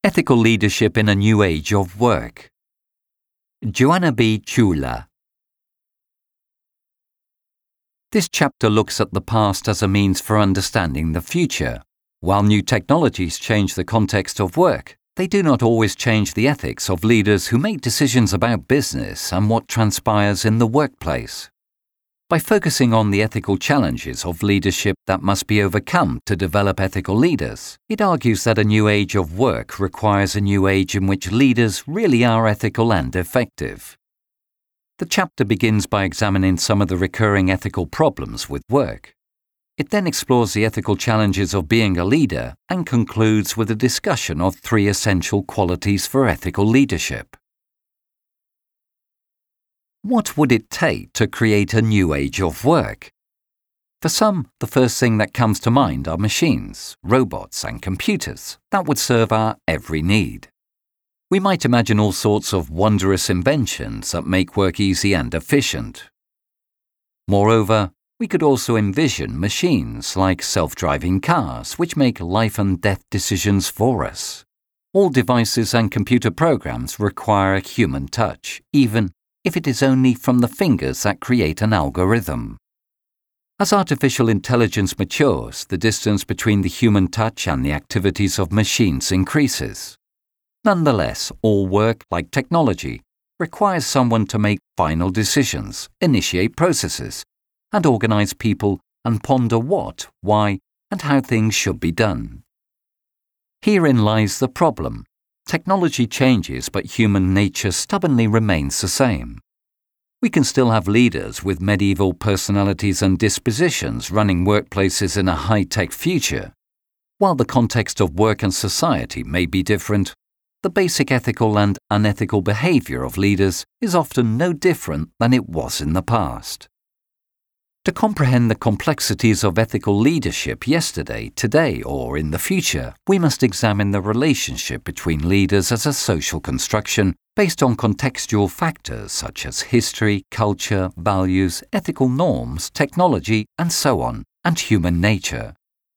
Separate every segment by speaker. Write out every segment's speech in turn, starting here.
Speaker 1: Ethical Leadership in a New Age of Work. Joanna B. Chula. This chapter looks at the past as a means for understanding the future. While new technologies change the context of work, they do not always change the ethics of leaders who make decisions about business and what transpires in the workplace. By focusing on the ethical challenges of leadership that must be overcome to develop ethical leaders, it argues that a new age of work requires a new age in which leaders really are ethical and effective. The chapter begins by examining some of the recurring ethical problems with work. It then explores the ethical challenges of being a leader and concludes with a discussion of 3 essential qualities for ethical leadership. What would it take to create a new age of work? For some, the first thing that comes to mind are machines, robots, and computers that would serve our every need. We might imagine all sorts of wondrous inventions that make work easy and efficient. Moreover, we could also envision machines like self-driving cars which make life and death decisions for us. All devices and computer programs require a human touch, even if it is only from the fingers that create an algorithm. As artificial intelligence matures, the distance between the human touch and the activities of machines increases. Nonetheless, all work, like technology, requires someone to make final decisions, initiate processes, and organize people and ponder what, why, and how things should be done. Herein lies the problem. Technology changes, but human nature stubbornly remains the same. We can still have leaders with medieval personalities and dispositions running workplaces in a high-tech future. While the context of work and society may be different, the basic ethical and unethical behavior of leaders is often no different than it was in the past. To comprehend the complexities of ethical leadership yesterday, today, or in the future, we must examine the relationship between leaders as a social construction based on contextual factors such as history, culture, values, ethical norms, technology, and so on, and human nature.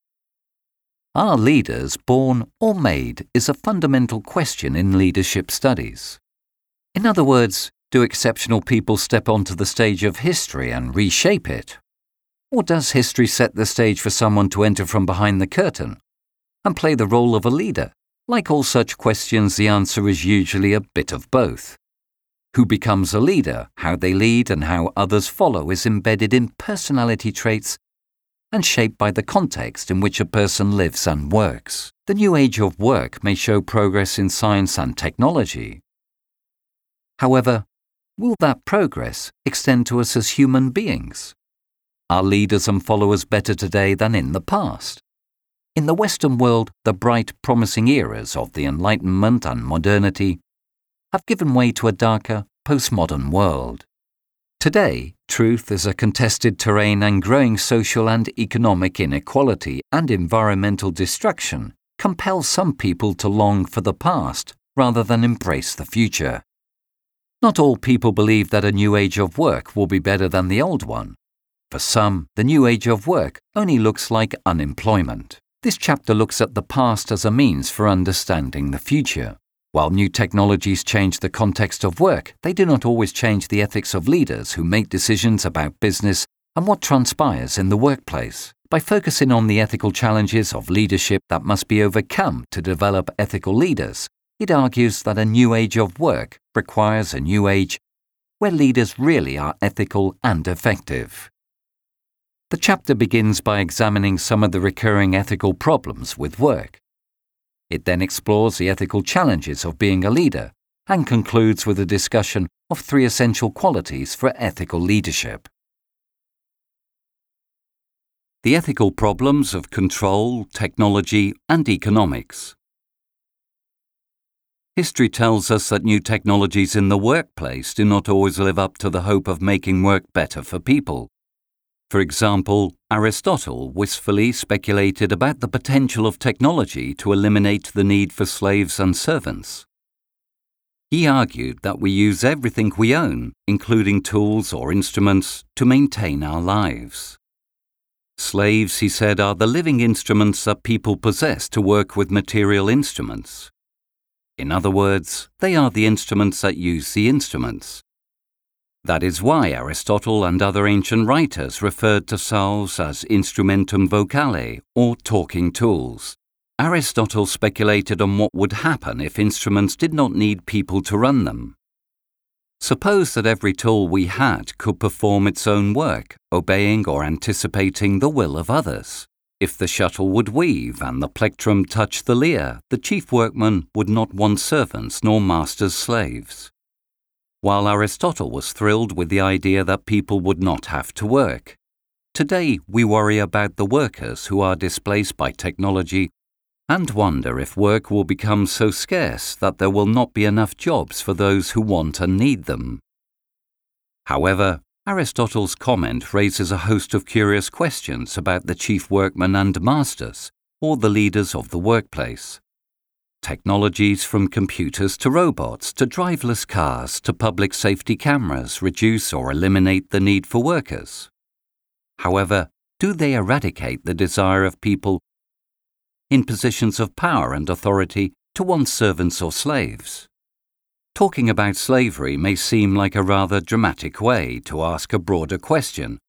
Speaker 1: Are leaders born or made is a fundamental question in leadership studies. In other words, do exceptional people step onto the stage of history and reshape it? Or does history set the stage for someone to enter from behind the curtain and play the role of a leader? Like all such questions, the answer is usually a bit of both. Who becomes a leader, how they lead, and how others follow is embedded in personality traits and shaped by the context in which a person lives and works. The new age of work may show progress in science and technology. However, will that progress extend to us as human beings? Are leaders and followers better today than in the past? In the Western world, the bright, promising eras of the Enlightenment and modernity have given way to a darker, postmodern world. Today, truth is a contested terrain, and growing social and economic inequality and environmental destruction compel some people to long for the past rather than embrace the future. Not all people believe that a new age of work will be better than the old one. For some, the new age of work only looks like unemployment. This chapter looks at the past as a means for understanding the future. While new technologies change the context of work, they do not always change the ethics of leaders who make decisions about business and what transpires in the workplace. By focusing on the ethical challenges of leadership that must be overcome to develop ethical leaders, it argues that a new age of work requires a new age where leaders really are ethical and effective. The chapter begins by examining some of the recurring ethical problems with work. It then explores the ethical challenges of being a leader and concludes with a discussion of 3 essential qualities for ethical leadership. The ethical problems of control, technology, and economics. History tells us that new technologies in the workplace do not always live up to the hope of making work better for people. For example, Aristotle wistfully speculated about the potential of technology to eliminate the need for slaves and servants. He argued that we use everything we own, including tools or instruments, to maintain our lives. Slaves, he said, are the living instruments that people possess to work with material instruments. In other words, they are the instruments that use the instruments. That is why Aristotle and other ancient writers referred to selves as instrumentum vocale, or talking tools. Aristotle speculated on what would happen if instruments did not need people to run them. Suppose that every tool we had could perform its own work, obeying or anticipating the will of others. If the shuttle would weave and the plectrum touch the lyre, the chief workman would not want servants nor master's slaves. While Aristotle was thrilled with the idea that people would not have to work, today we worry about the workers who are displaced by technology and wonder if work will become so scarce that there will not be enough jobs for those who want and need them. However, Aristotle's comment raises a host of curious questions about the chief workmen and masters, or the leaders of the workplace. Technologies from computers to robots to driverless cars to public safety cameras reduce or eliminate the need for workers. However, do they eradicate the desire of people in positions of power and authority to want servants or slaves? Talking about slavery may seem like a rather dramatic way to ask a broader question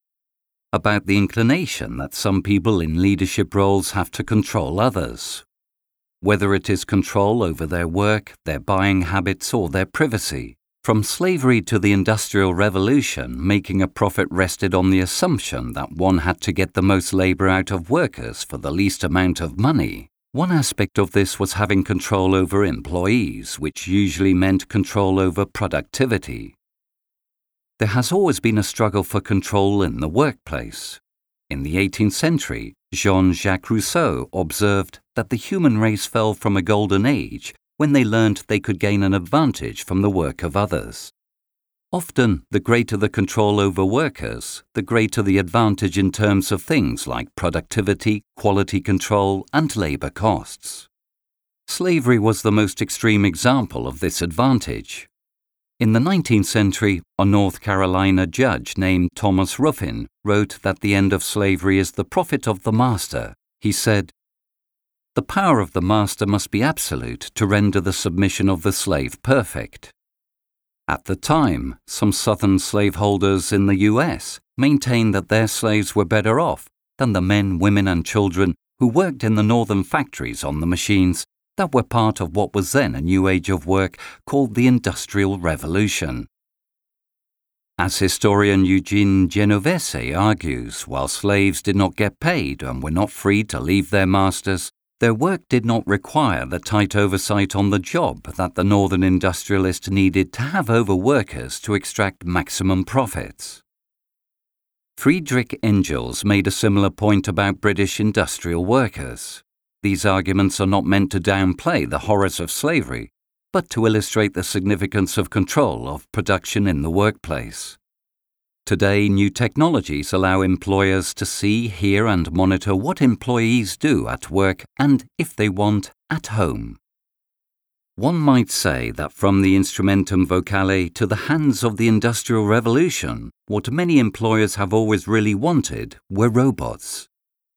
Speaker 1: about the inclination that some people in leadership roles have to control others, whether it is control over their work, their buying habits, or their privacy. From slavery to the Industrial Revolution, making a profit rested on the assumption that one had to get the most labor out of workers for the least amount of money. One aspect of this was having control over employees, which usually meant control over productivity. There has always been a struggle for control in the workplace. In the 18th century, Jean-Jacques Rousseau observed that the human race fell from a golden age when they learned they could gain an advantage from the work of others. Often, the greater the control over workers, the greater the advantage in terms of things like productivity, quality control, and labor costs. Slavery was the most extreme example of this advantage. In the 19th century, a North Carolina judge named Thomas Ruffin wrote that the end of slavery is the profit of the master. He said, "The power of the master must be absolute to render the submission of the slave perfect." At the time, some Southern slaveholders in the U.S. maintained that their slaves were better off than the men, women, and children who worked in the northern factories on the machines that were part of what was then a new age of work called the Industrial Revolution. As historian Eugene Genovese argues, while slaves did not get paid and were not free to leave their masters, their work did not require the tight oversight on the job that the northern industrialist needed to have over workers to extract maximum profits. Friedrich Engels made a similar point about British industrial workers. These arguments are not meant to downplay the horrors of slavery, but to illustrate the significance of control of production in the workplace. Today, new technologies allow employers to see, hear, and monitor what employees do at work and, if they want, at home. One might say that from the instrumentum vocale to the hands of the Industrial Revolution, what many employers have always really wanted were robots.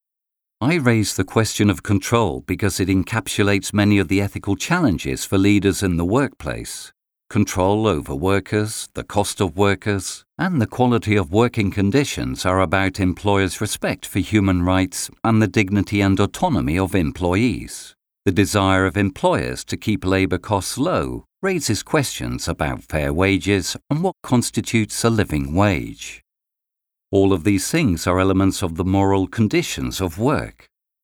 Speaker 1: I raise the question of control because it encapsulates many of the ethical challenges for leaders in the workplace. Control over workers, the cost of workers, and the quality of working conditions are about employers' respect for human rights and the dignity and autonomy of employees. The desire of employers to keep labor costs low raises questions about fair wages and what constitutes a living wage. All of these things are elements of the moral conditions of work.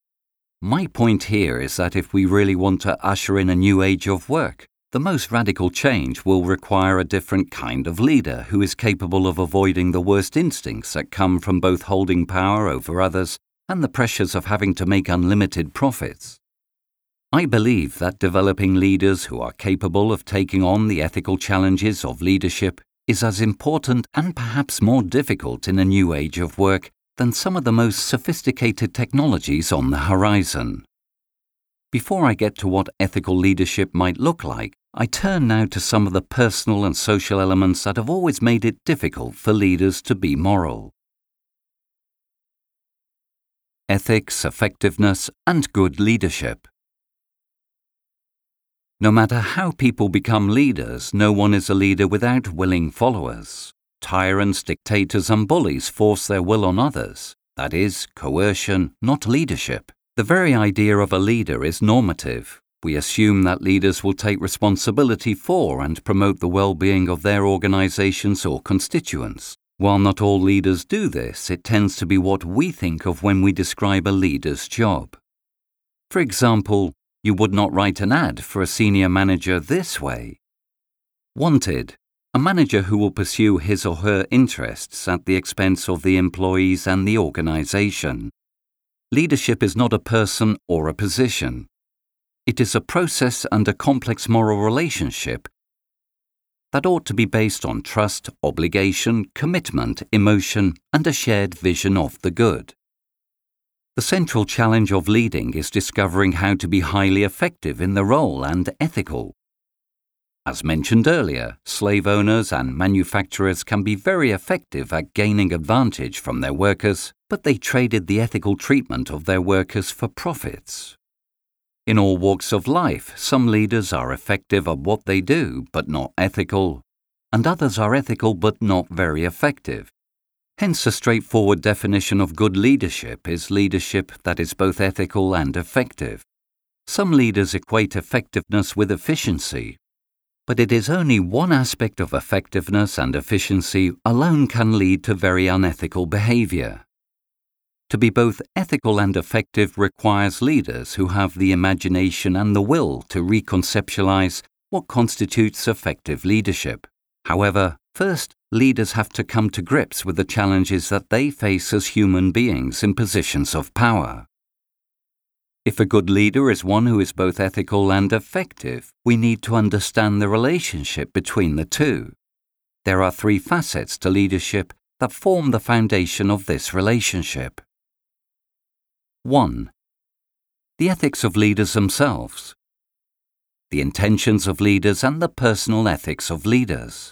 Speaker 1: My point here is that if we really want to usher in a new age of work, the most radical change will require a different kind of leader who is capable of avoiding the worst instincts that come from both holding power over others and the pressures of having to make unlimited profits. I believe that developing leaders who are capable of taking on the ethical challenges of leadership is as important and perhaps more difficult in a new age of work than some of the most sophisticated technologies on the horizon. Before I get to what ethical leadership might look like, I turn now to some of the personal and social elements that have always made it difficult for leaders to be moral. Ethics, effectiveness, and good leadership. No matter how people become leaders, no one is a leader without willing followers. Tyrants, dictators, and bullies force their will on others. That is, coercion, not leadership. The very idea of a leader is normative. We assume that leaders will take responsibility for and promote the well-being of their organizations or constituents. While not all leaders do this, it tends to be what we think of when we describe a leader's job. For example, you would not write an ad for a senior manager this way. Wanted, a manager who will pursue his or her interests at the expense of the employees and the organization. Leadership is not a person or a position. It is a process and a complex moral relationship that ought to be based on trust, obligation, commitment, emotion, and a shared vision of the good. The central challenge of leading is discovering how to be highly effective in the role and ethical. As mentioned earlier, slave owners and manufacturers can be very effective at gaining advantage from their workers, but they traded the ethical treatment of their workers for profits. In all walks of life, some leaders are effective at what they do, but not ethical, and others are ethical but not very effective. Hence, a straightforward definition of good leadership is leadership that is both ethical and effective. Some leaders equate effectiveness with efficiency, but it is only one aspect of effectiveness, and efficiency alone can lead to very unethical behavior. To be both ethical and effective requires leaders who have the imagination and the will to reconceptualize what constitutes effective leadership. However, first, leaders have to come to grips with the challenges that they face as human beings in positions of power. If a good leader is one who is both ethical and effective, we need to understand the relationship between the two. There are three facets to leadership that form the foundation of this relationship. 1. The ethics of leaders themselves. The intentions of leaders and the personal ethics of leaders.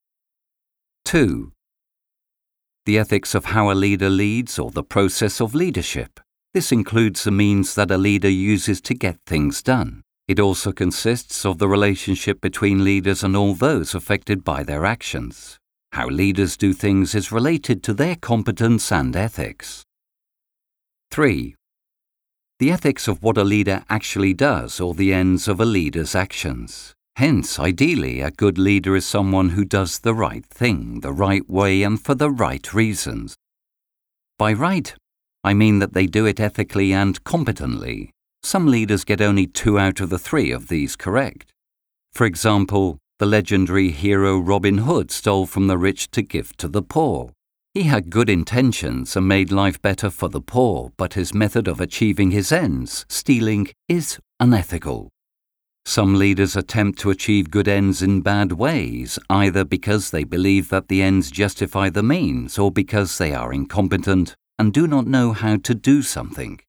Speaker 1: 2. The ethics of how a leader leads or the process of leadership. This includes the means that a leader uses to get things done. It also consists of the relationship between leaders and all those affected by their actions. How leaders do things is related to their competence and ethics. 3. The ethics of what a leader actually does or the ends of a leader's actions. Hence, ideally, a good leader is someone who does the right thing, the right way, and for the right reasons. By right, I mean that they do it ethically and competently. Some leaders get only 2 out of the 3 of these correct. For example, the legendary hero Robin Hood stole from the rich to give to the poor. He had good intentions and made life better for the poor, but his method of achieving his ends, stealing, is unethical. Some leaders attempt to achieve good ends in bad ways, either because they believe that the ends justify the means or because they are incompetent and do not know how to do something.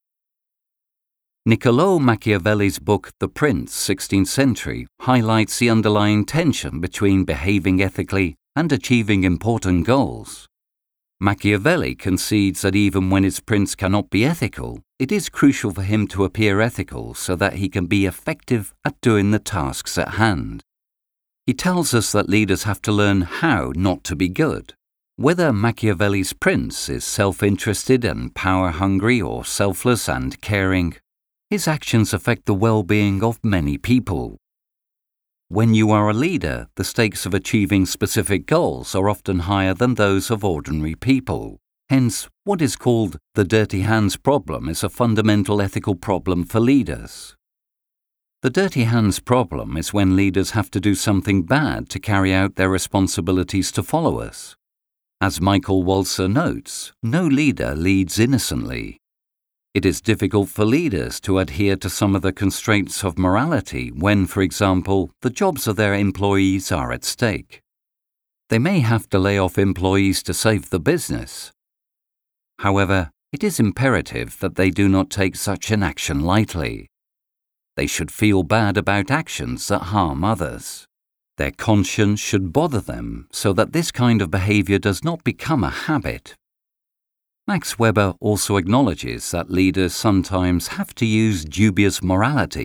Speaker 1: Niccolò Machiavelli's book The Prince, 16th century, highlights the underlying tension between behaving ethically and achieving important goals. Machiavelli concedes that even when his prince cannot be ethical, it is crucial for him to appear ethical so that he can be effective at doing the tasks at hand. He tells us that leaders have to learn how not to be good. Whether Machiavelli's prince is self-interested and power-hungry or selfless and caring, his actions affect the well-being of many people. When you are a leader, the stakes of achieving specific goals are often higher than those of ordinary people. Hence, what is called the dirty hands problem is a fundamental ethical problem for leaders. The dirty hands problem is when leaders have to do something bad to carry out their responsibilities to followers. As Michael Walzer notes, no leader leads innocently. It is difficult for leaders to adhere to some of the constraints of morality when, for example, the jobs of their employees are at stake. They may have to lay off employees to save the business. However, it is imperative that they do not take such an action lightly. They should feel bad about actions that harm others. Their conscience should bother them so that this kind of behavior does not become a habit. Max Weber also acknowledges that leaders sometimes have to use dubious morality,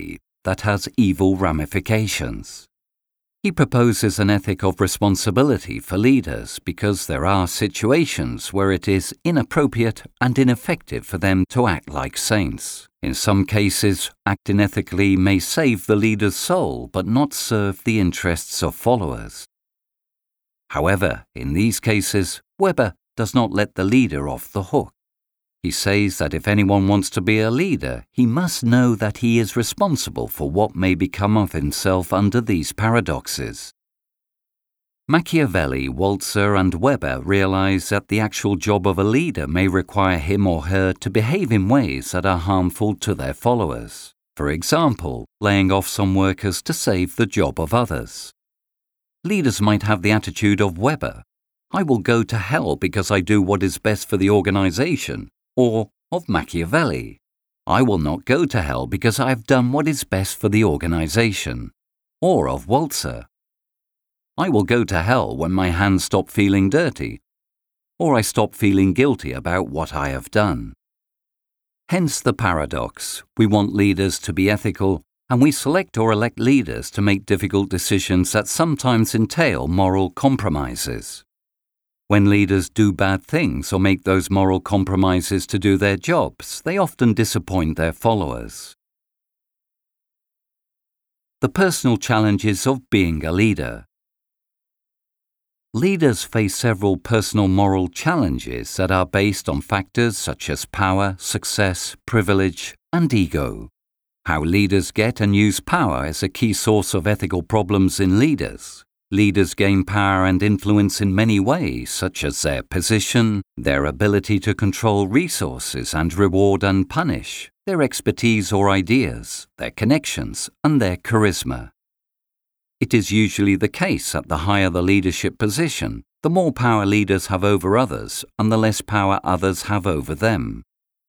Speaker 1: that has evil ramifications. He proposes an ethic of responsibility for leaders because there are situations where it is inappropriate and ineffective for them to act like saints. In some cases, acting ethically may save the leader's soul but not serve the interests of followers. However, in these cases, Weber does not let the leader off the hook. He says that if anyone wants to be a leader, he must know that he is responsible for what may become of himself under these paradoxes. Machiavelli, Walzer, and Weber realize that the actual job of a leader may require him or her to behave in ways that are harmful to their followers. For example, laying off some workers to save the job of others. Leaders might have the attitude of Weber, "I will go to hell because I do what is best for the organization," or of Machiavelli, "I will not go to hell because I have done what is best for the organization," or of Walzer, "I will go to hell when my hands stop feeling dirty," or "I stop feeling guilty about what I have done." Hence the paradox: we want leaders to be ethical, and we select or elect leaders to make difficult decisions that sometimes entail moral compromises. When leaders do bad things or make those moral compromises to do their jobs, they often disappoint their followers. The personal challenges of being a leader. Leaders face several personal moral challenges that are based on factors such as power, success, privilege, and ego. How leaders get and use power is a key source of ethical problems in leaders. Leaders gain power and influence in many ways, such as their position, their ability to control resources and reward and punish, their expertise or ideas, their connections, and their charisma. It is usually the case that the higher the leadership position, the more power leaders have over others and the less power others have over them.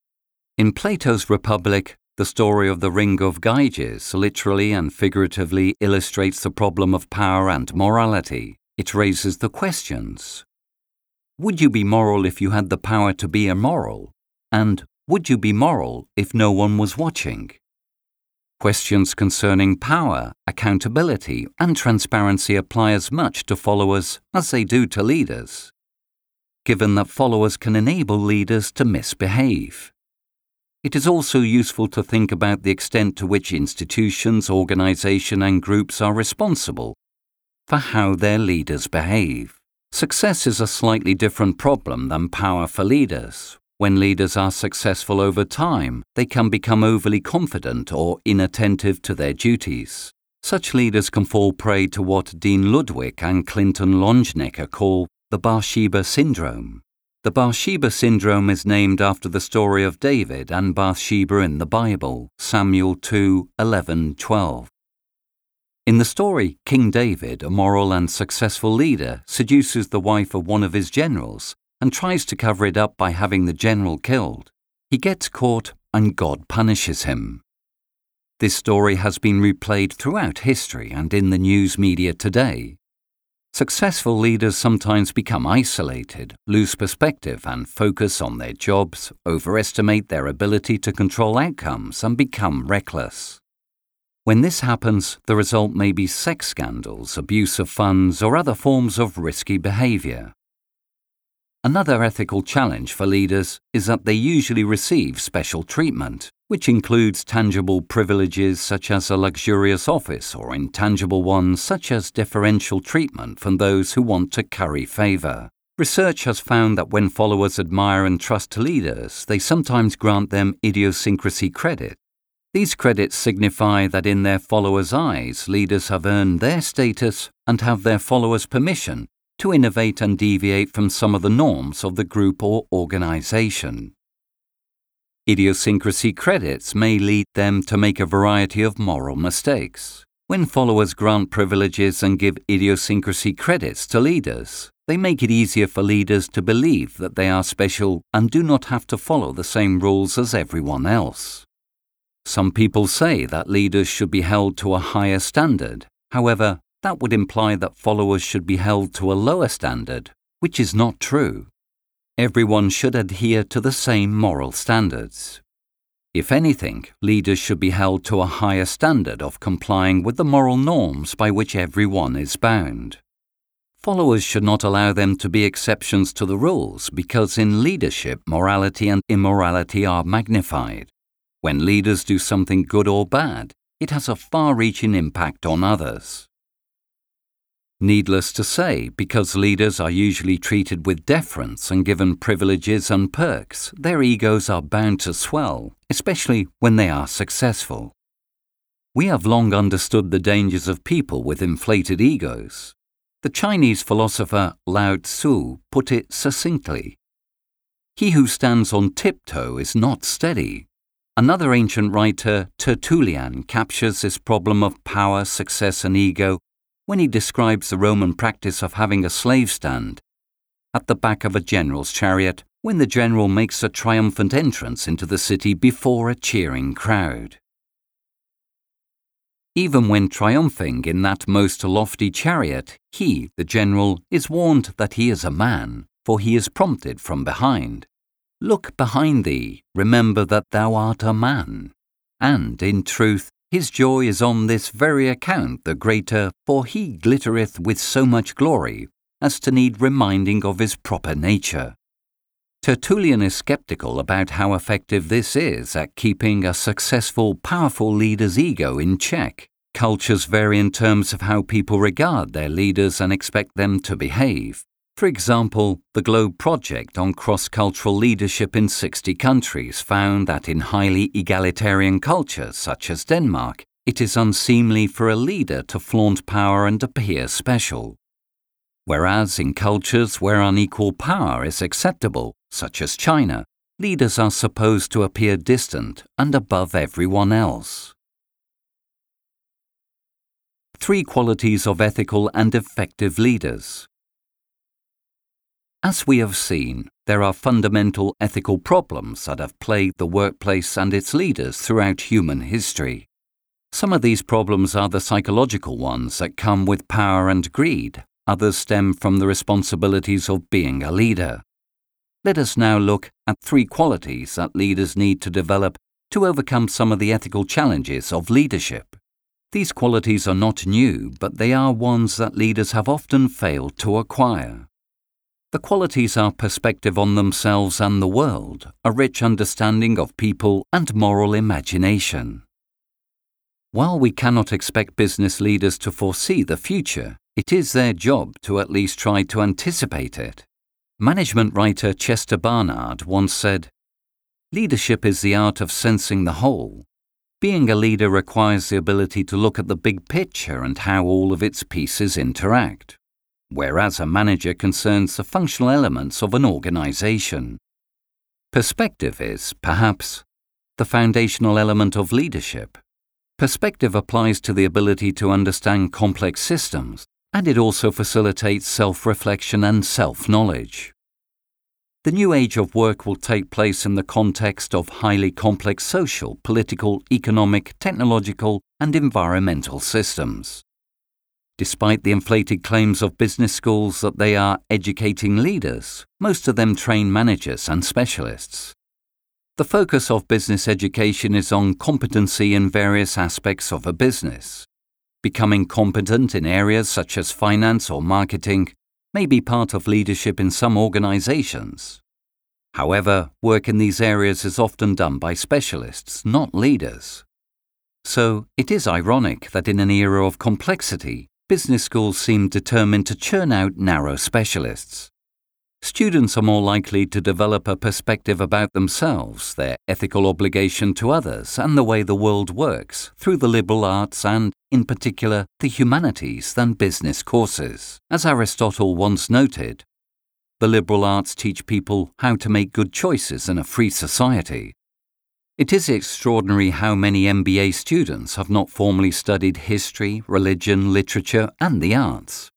Speaker 1: In Plato's Republic, the story of the Ring of Gyges literally and figuratively illustrates the problem of power and morality. It raises the questions: would you be moral if you had the power to be immoral? And would you be moral if no one was watching? Questions concerning power, accountability, and transparency apply as much to followers as they do to leaders, given that followers can enable leaders to misbehave. It is also useful to think about the extent to which institutions, organizations, and groups are responsible for how their leaders behave. Success is a slightly different problem than power for leaders. When leaders are successful over time, they can become overly confident or inattentive to their duties. Such leaders can fall prey to what Dean Ludwig and Clinton Longenecker call the Bathsheba syndrome. The Bathsheba syndrome is named after the story of David and Bathsheba in the Bible, Samuel 2:11-12. In the story, King David, a moral and successful leader, seduces the wife of one of his generals and tries to cover it up by having the general killed. He gets caught and God punishes him. This story has been replayed throughout history and in the news media today. Successful leaders sometimes become isolated, lose perspective and focus on their jobs, overestimate their ability to control outcomes, and become reckless. When this happens, the result may be sex scandals, abuse of funds, or other forms of risky behavior. Another ethical challenge for leaders is that they usually receive special treatment, which includes tangible privileges such as a luxurious office or intangible ones such as deferential treatment from those who want to curry favor. Research has found that when followers admire and trust leaders, they sometimes grant them idiosyncrasy credit. These credits signify that in their followers' eyes, leaders have earned their status and have their followers' permission to innovate and deviate from some of the norms of the group or organization. Idiosyncrasy credits may lead them to make a variety of moral mistakes. When followers grant privileges and give idiosyncrasy credits to leaders, they make it easier for leaders to believe that they are special and do not have to follow the same rules as everyone else. Some people say that leaders should be held to a higher standard. However, that would imply that followers should be held to a lower standard, which is not true. Everyone should adhere to the same moral standards. If anything, leaders should be held to a higher standard of complying with the moral norms by which everyone is bound. Followers should not allow them to be exceptions to the rules, because in leadership, morality and immorality are magnified. When leaders do something good or bad, it has a far-reaching impact on others. Needless to say, because leaders are usually treated with deference and given privileges and perks, their egos are bound to swell, especially when they are successful. We have long understood the dangers of people with inflated egos. The Chinese philosopher Lao Tzu put it succinctly: "He who stands on tiptoe is not steady." Another ancient writer, Tertullian, captures this problem of power, success and ego when he describes the Roman practice of having a slave stand at the back of a general's chariot when the general makes a triumphant entrance into the city before a cheering crowd. Even when triumphing in that most lofty chariot, he, the general, is warned that he is a man, for he is prompted from behind. "Look behind thee, remember that thou art a man." And, in truth, his joy is on this very account the greater, for he glittereth with so much glory as to need reminding of his proper nature. Tertullian is sceptical about how effective this is at keeping a successful, powerful leader's ego in check. Cultures vary in terms of how people regard their leaders and expect them to behave. For example, the Globe Project on cross-cultural leadership in 60 countries found that in highly egalitarian cultures such as Denmark, it is unseemly for a leader to flaunt power and appear special. Whereas in cultures where unequal power is acceptable, such as China, leaders are supposed to appear distant and above everyone else. 3 qualities of ethical and effective leaders. As we have seen, there are fundamental ethical problems that have plagued the workplace and its leaders throughout human history. Some of these problems are the psychological ones that come with power and greed. Others stem from the responsibilities of being a leader. Let us now look at 3 qualities that leaders need to develop to overcome some of the ethical challenges of leadership. These qualities are not new, but they are ones that leaders have often failed to acquire. The qualities are perspective on themselves and the world, a rich understanding of people, and moral imagination. While we cannot expect business leaders to foresee the future, it is their job to at least try to anticipate it. Management writer Chester Barnard once said, "Leadership is the art of sensing the whole. Being a leader requires the ability to look at the big picture and how all of its pieces interact, whereas a manager concerns the functional elements of an organization. Perspective is, perhaps, the foundational element of leadership. Perspective applies to the ability to understand complex systems, and it also facilitates self-reflection and self-knowledge. The new age of work will take place in the context of highly complex social, political, economic, technological, and environmental systems. Despite the inflated claims of business schools that they are educating leaders, most of them train managers and specialists. The focus of business education is on competency in various aspects of a business. Becoming competent in areas such as finance or marketing may be part of leadership in some organizations. However, work in these areas is often done by specialists, not leaders. So, it is ironic that in an era of complexity, business schools seem determined to churn out narrow specialists. Students are more likely to develop a perspective about themselves, their ethical obligation to others, and the way the world works through the liberal arts and, in particular, the humanities than business courses. As Aristotle once noted, the liberal arts teach people how to make good choices in a free society. It is extraordinary how many MBA students have not formally studied history, religion, literature, and the arts.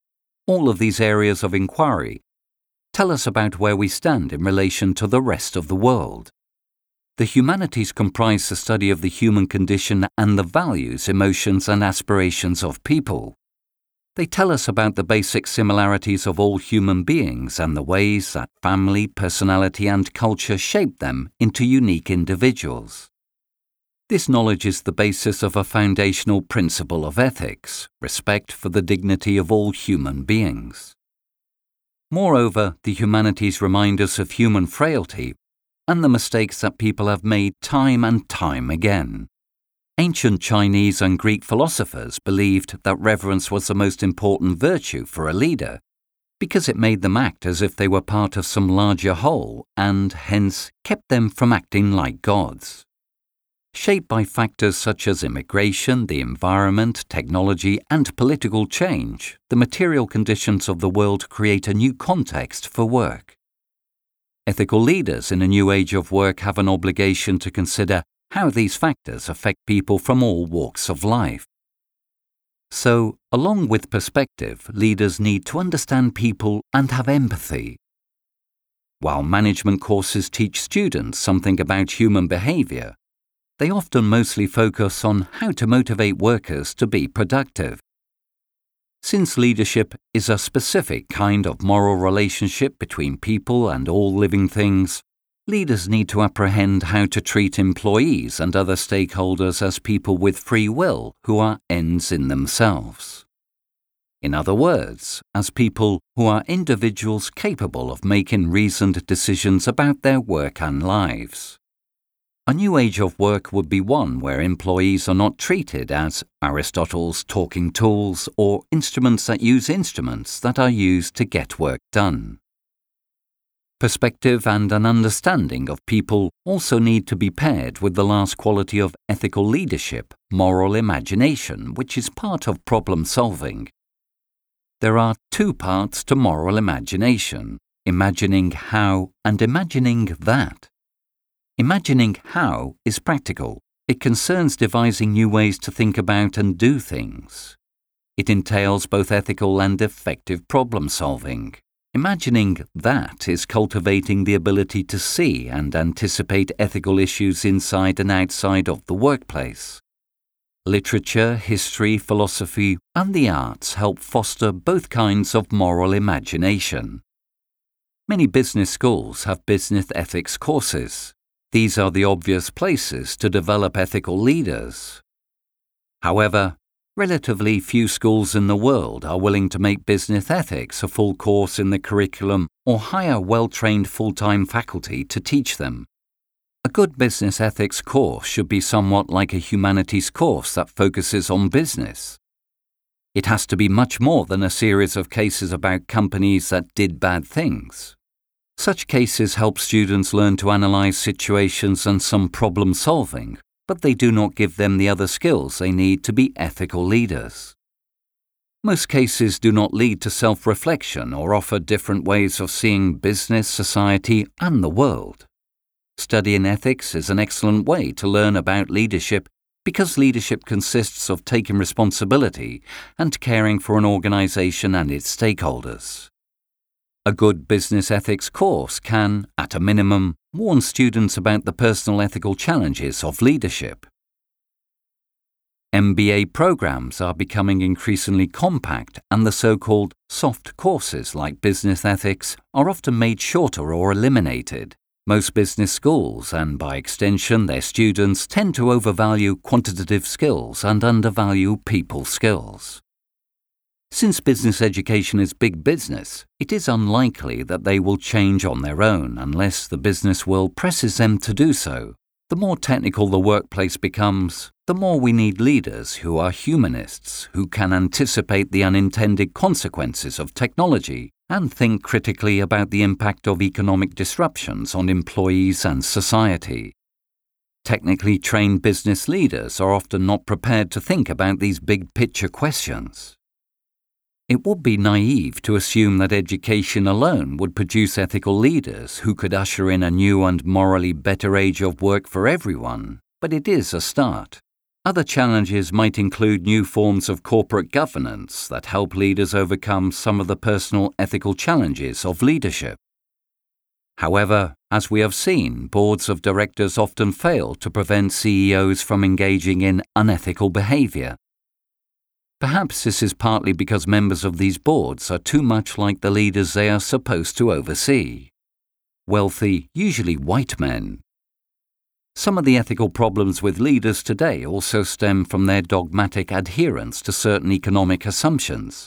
Speaker 1: All of these areas of inquiry tell us about where we stand in relation to the rest of the world. The humanities comprise the study of the human condition and the values, emotions, and aspirations of people. They tell us about the basic similarities of all human beings and the ways that family, personality, and culture shape them into unique individuals. This knowledge is the basis of a foundational principle of ethics, respect for the dignity of all human beings. Moreover, the humanities remind us of human frailty and the mistakes that people have made time and time again. Ancient Chinese and Greek philosophers believed that reverence was the most important virtue for a leader, because it made them act as if they were part of some larger whole and, hence, kept them from acting like gods. Shaped by factors such as immigration, the environment, technology, and political change, the material conditions of the world create a new context for work. Ethical leaders in a new age of work have an obligation to consider how these factors affect people from all walks of life. So, along with perspective, leaders need to understand people and have empathy. While management courses teach students something about human behavior, they often mostly focus on how to motivate workers to be productive. Since leadership is a specific kind of moral relationship between people and all living things, leaders need to apprehend how to treat employees and other stakeholders as people with free will who are ends in themselves. In other words, as people who are individuals capable of making reasoned decisions about their work and lives. A new age of work would be one where employees are not treated as Aristotle's talking tools or instruments that use instruments that are used to get work done. Perspective and an understanding of people also need to be paired with the last quality of ethical leadership, moral imagination, which is part of problem solving. There are two parts to moral imagination: imagining how and imagining that. Imagining how is practical. It concerns devising new ways to think about and do things. It entails both ethical and effective problem solving. Imagining that is cultivating the ability to see and anticipate ethical issues inside and outside of the workplace. Literature, history, philosophy, and the arts help foster both kinds of moral imagination. Many business schools have business ethics courses. These are the obvious places to develop ethical leaders. However, relatively few schools in the world are willing to make business ethics a full course in the curriculum or hire well-trained full-time faculty to teach them. A good business ethics course should be somewhat like a humanities course that focuses on business. It has to be much more than a series of cases about companies that did bad things. Such cases help students learn to analyze situations and some problem solving, but they do not give them the other skills they need to be ethical leaders. Most cases do not lead to self-reflection or offer different ways of seeing business, society, and the world. Studying ethics is an excellent way to learn about leadership because leadership consists of taking responsibility and caring for an organization and its stakeholders. A good business ethics course can, at a minimum, warn students about the personal ethical challenges of leadership. MBA programs are becoming increasingly compact, and the so-called soft courses like business ethics are often made shorter or eliminated. Most business schools, and by extension their students, tend to overvalue quantitative skills and undervalue people skills. Since business education is big business, it is unlikely that they will change on their own unless the business world presses them to do so. The more technical the workplace becomes, the more we need leaders who are humanists, who can anticipate the unintended consequences of technology and think critically about the impact of economic disruptions on employees and society. Technically trained business leaders are often not prepared to think about these big picture questions. It would be naive to assume that education alone would produce ethical leaders who could usher in a new and morally better age of work for everyone, but it is a start. Other challenges might include new forms of corporate governance that help leaders overcome some of the personal ethical challenges of leadership. However, as we have seen, boards of directors often fail to prevent CEOs from engaging in unethical behavior. Perhaps this is partly because members of these boards are too much like the leaders they are supposed to oversee. Wealthy, usually white men. Some of the ethical problems with leaders today also stem from their dogmatic adherence to certain economic assumptions.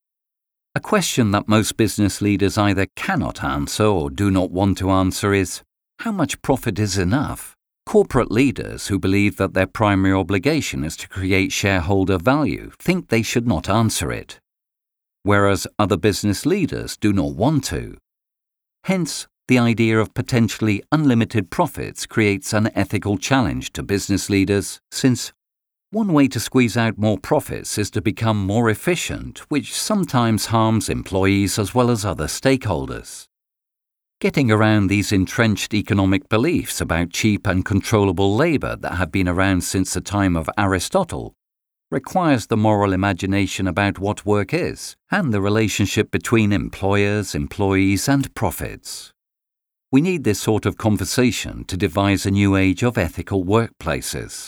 Speaker 1: A question that most business leaders either cannot answer or do not want to answer is, how much profit is enough? Corporate leaders who believe that their primary obligation is to create shareholder value think they should not answer it, whereas other business leaders do not want to. Hence, the idea of potentially unlimited profits creates an ethical challenge to business leaders, since one way to squeeze out more profits is to become more efficient, which sometimes harms employees as well as other stakeholders. Getting around these entrenched economic beliefs about cheap and controllable labour that have been around since the time of Aristotle requires the moral imagination about what work is and the relationship between employers, employees and profits. We need this sort of conversation to devise a new age of ethical workplaces.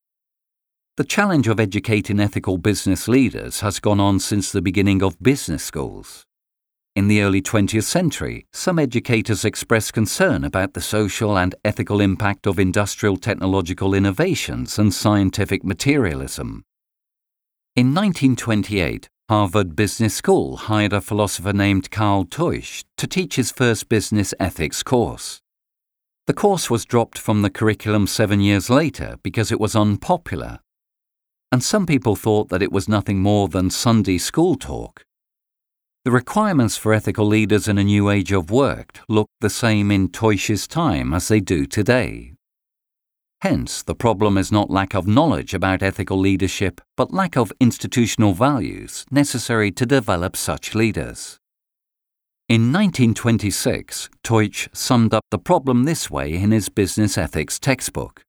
Speaker 1: The challenge of educating ethical business leaders has gone on since the beginning of business schools. In the early 20th century, some educators expressed concern about the social and ethical impact of industrial technological innovations and scientific materialism. In 1928, Harvard Business School hired a philosopher named Carl Teusch to teach his first business ethics course. The course was dropped from the curriculum 7 years later because it was unpopular, and some people thought that it was nothing more than Sunday school talk. The requirements for ethical leaders in a new age of work looked the same in Teusch's time as they do today. Hence, the problem is not lack of knowledge about ethical leadership, but lack of institutional values necessary to develop such leaders. In 1926, Teusch summed up the problem this way in his business ethics textbook.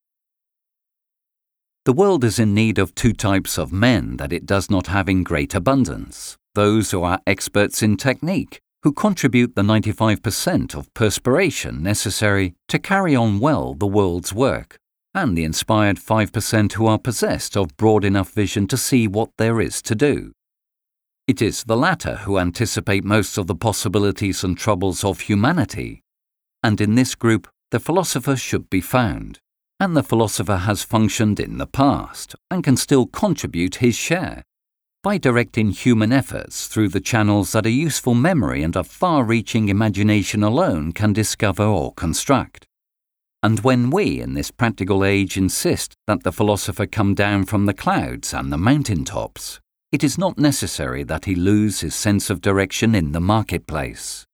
Speaker 1: The world is in need of two types of men that it does not have in great abundance. Those who are experts in technique, who contribute the 95% of perspiration necessary to carry on well the world's work, and the inspired 5% who are possessed of broad enough vision to see what there is to do. It is the latter who anticipate most of the possibilities and troubles of humanity, and in this group the philosopher should be found, and the philosopher has functioned in the past and can still contribute his share, by directing human efforts through the channels that a useful memory and a far-reaching imagination alone can discover or construct. And when we in this practical age insist that the philosopher come down from the clouds and the mountain tops, it is not necessary that he lose his sense of direction in the marketplace.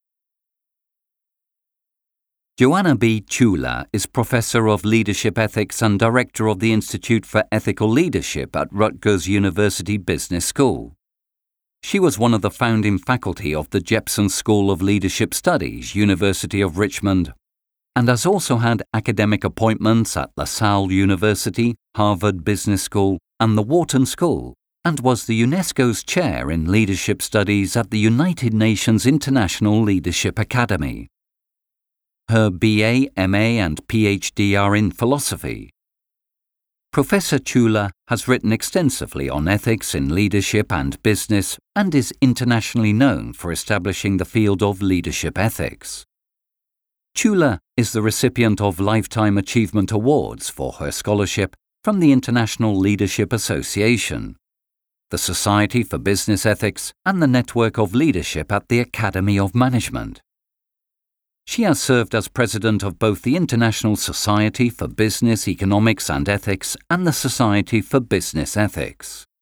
Speaker 1: Joanna B. Ciulla is Professor of Leadership Ethics and Director of the Institute for Ethical Leadership at Rutgers University Business School. She was one of the founding faculty of the Jepson School of Leadership Studies, University of Richmond, and has also had academic appointments at LaSalle University, Harvard Business School, and the Wharton School, and was the UNESCO's Chair in Leadership Studies at the United Nations International Leadership Academy. Her BA, MA and PhD are in philosophy. Professor Ciulla has written extensively on ethics in leadership and business and is internationally known for establishing the field of leadership ethics. Ciulla is the recipient of Lifetime Achievement Awards for her scholarship from the International Leadership Association, the Society for Business Ethics and the Network of Leadership at the Academy of Management. She has served as president of both the International Society for Business Economics and Ethics and the Society for Business Ethics.